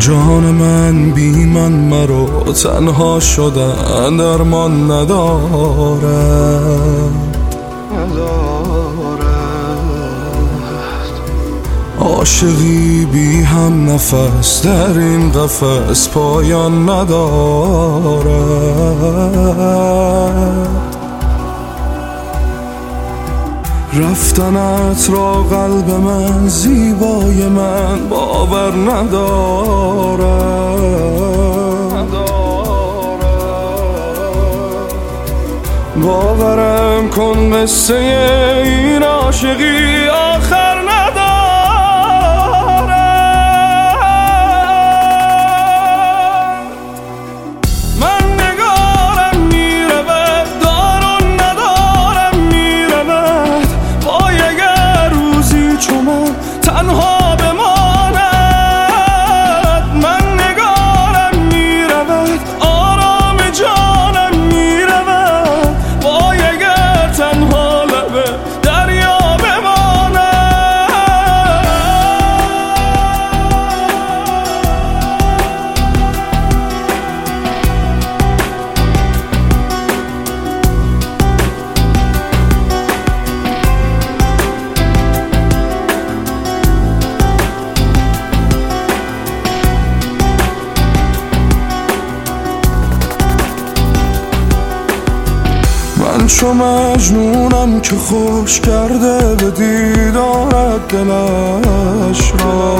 جان من بی من مرا تنها شدن درمان ندارد. عاشقی بی هم نفس در این قفس پایان ندارد. رفتنت را قلب من زیبای من باور ندارد. باورم کن قصه این عاشقی آخر ندارد. من نگارم میرود دارون ندارم میرود وای اگر روزی چو من تنها بماند. من نگارم میرود آرام جانم میرود وای اگر تنها لب دریا بماند. من چو مجنونم که خوش کرده به دیدارت دلش را.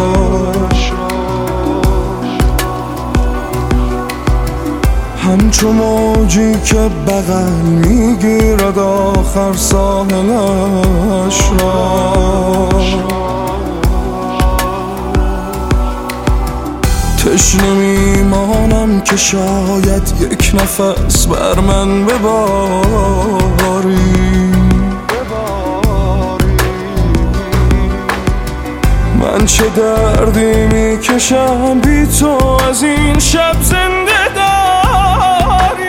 همچو موجی که بغل میگیرد آخر ساحلش را. تشنه میمانم که شاید یک نفس بر من بباری. من چه دردی میکشم بی تو از این شب زنده داری.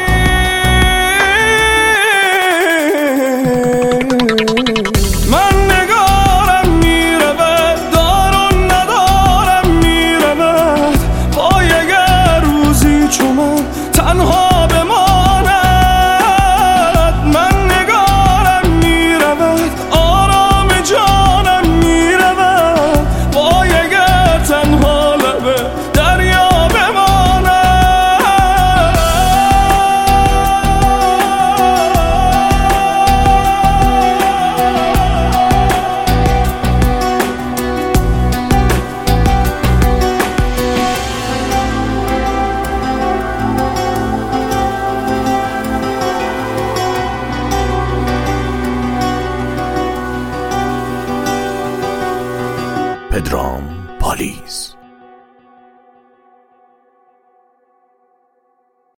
من نگارم میرود دارون ندارم میرود وای اگر روزی چو من تنها بماند. من نگارم میرود آرام جانم میرود وای اگر تنها لب دریا بماند. پدرام پالیز